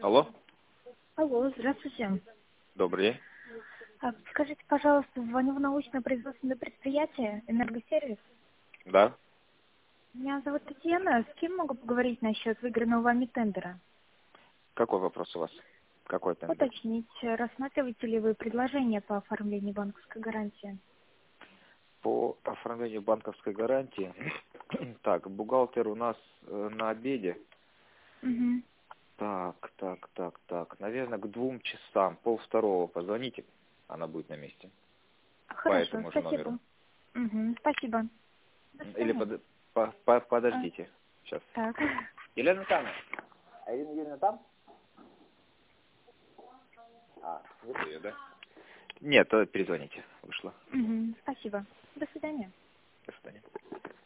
Алло, Алло, здравствуйте. добрый день. Скажите, пожалуйста, звоню в научно-производственное предприятие «Энергосервис». Да. Меня зовут Татьяна. С кем могу поговорить насчет выигранного вами тендера? Какой вопрос у вас? Какой тендер? Уточнить, рассматриваете ли вы предложение по оформлению банковской гарантии? По оформлению банковской гарантии. Так, бухгалтер у нас на обеде. Угу. Так. Наверное, к 2 часам, 1:30 позвоните. Она будет на месте. По Хорошо, этому же номеру. спасибо. Угу, спасибо. До Или свидания. А, подождите. Сейчас. так. Елена Александровна. А Ирина Юрьевна там? Вот ее, да? Нет, перезвоните. Вышла. Угу, спасибо. До свидания. До свидания.